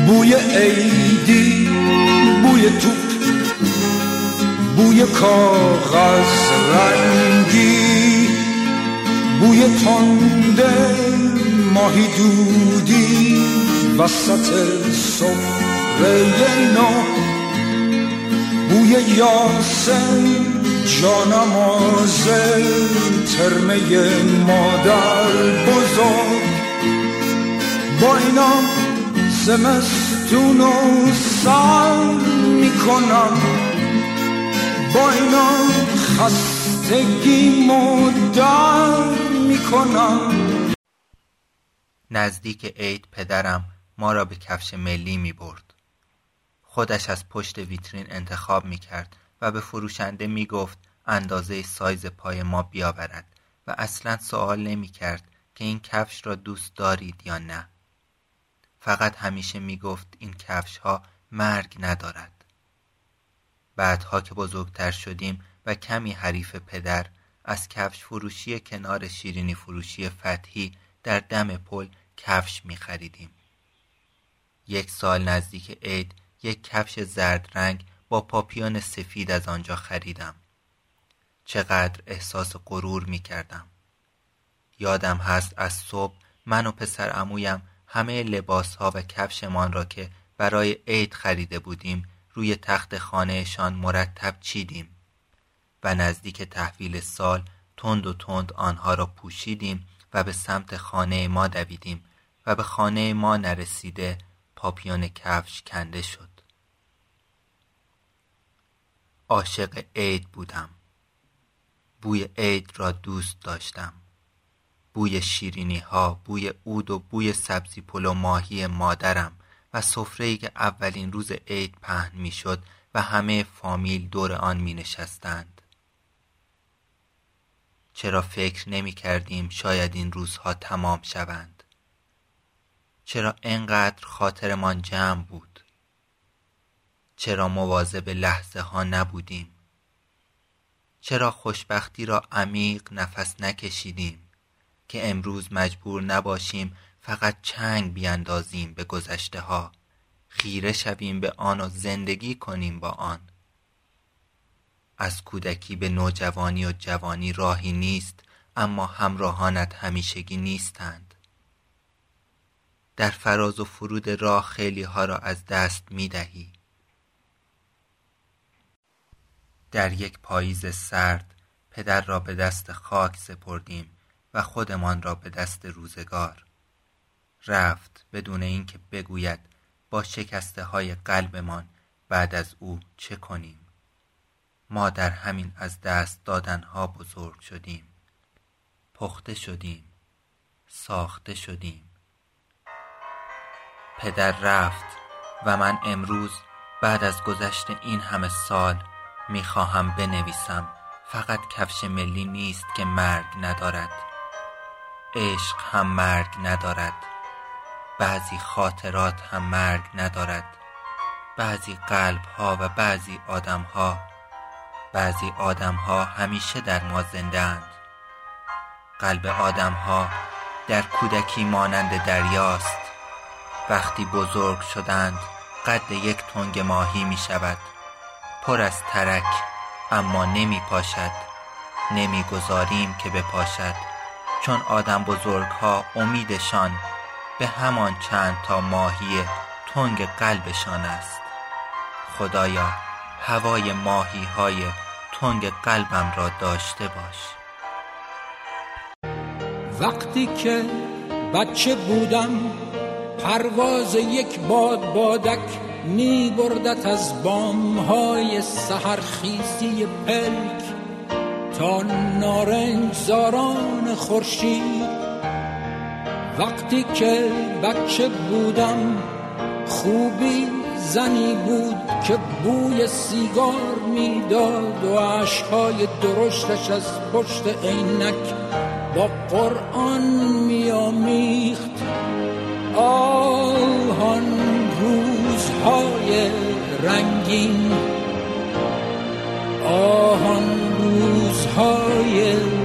بوی عیدی، بوی توپ، بوی کاغذ رنگی، بوی تنده ماهی دودی وسط سفره نو، بوی یاسین جانماز ترمه مادر بزرگ. با اینا زمستون و سر میکنم، با اینا خستگی مدر میکنم. نزدیک عید پدرم ما را به کفش ملی می برد. خودش از پشت ویترین انتخاب می کرد و به فروشنده می گفت اندازه سایز پای ما بیاورد و اصلا سوال نمی کرد که این کفش را دوست دارید یا نه. فقط همیشه می گفت این کفش ها مرگ ندارد. بعدها که بزرگتر شدیم و کمی حریف پدر، از کفش فروشی کنار شیرینی فروشی فتحی در دم پل کفش می خریدیم. یک سال نزدیک عید یک کفش زرد رنگ با پاپیون سفید از آنجا خریدم. چقدر احساس غرور می کردم. یادم هست از صبح من و پسر عمویم همه لباسها و کفشمان را که برای عید خریده بودیم روی تخت خانهشان مرتب چیدیم و نزدیک تحویل سال تند و تند آنها را پوشیدیم و به سمت خانه ما دویدیم و به خانه ما نرسیده پاپیون کفش کنده شد. عاشق عید بودم. بوی عید را دوست داشتم. بوی شیرینی ها، بوی عود و بوی سبزی پلو ماهی مادرم و سفره‌ای که اولین روز عید پهن می شد و همه فامیل دور آن می نشستند. چرا فکر نمی کردیم شاید این روزها تمام شوند؟ چرا اینقدر خاطرمان جمع بود؟ چرا مواظب لحظه ها نبودیم؟ چرا خوشبختی را عمیق نفس نکشیدیم که امروز مجبور نباشیم فقط چنگ بیاندازیم به گذشته ها، خیره شویم به آن و زندگی کنیم با آن؟ از کودکی به نوجوانی و جوانی راهی نیست، اما همراهانت همیشگی نیستند. در فراز و فرود راه خیلی ها را از دست می دهی. در یک پاییز سرد پدر را به دست خاک سپردیم و خودمان را به دست روزگار. رفت بدون اینکه بگوید با شکسته های قلبمان بعد از او چه کنیم. ما در همین از دست دادنها بزرگ شدیم. پخته شدیم. ساخته شدیم. پدر رفت و من امروز بعد از گذشت این همه سال میخواهم بنویسم فقط کفش ملی نیست که مرگ ندارد. عشق هم مرگ ندارد. بعضی خاطرات هم مرگ ندارد. بعضی قلب‌ها و بعضی آدم‌ها همیشه در ما زنده‌اند. قلب آدم‌ها در کودکی مانند دریاست. وقتی بزرگ شدند قد یک تنگ ماهی می شود، پر از ترک، اما نمی پاشد. نمی گذاریم که بپاشد، چون آدم بزرگ‌ها امیدشان به همان چند تا ماهی تنگ قلبشان است. خدایا هوای ماهی‌های تنگ قلبم را داشته باش. وقتی که بچه بودم پرواز یک بادک می بردت از بام‌های سحرخیزی پلک تا نارنجزاران خورشید. وقتی که بچه بودم خوبی زنی بود که بوی سیگار میداد و اشک‌های درشتش از پشت عینک با قرآن میامیخت. آن روزهای رنگین، آن روزهای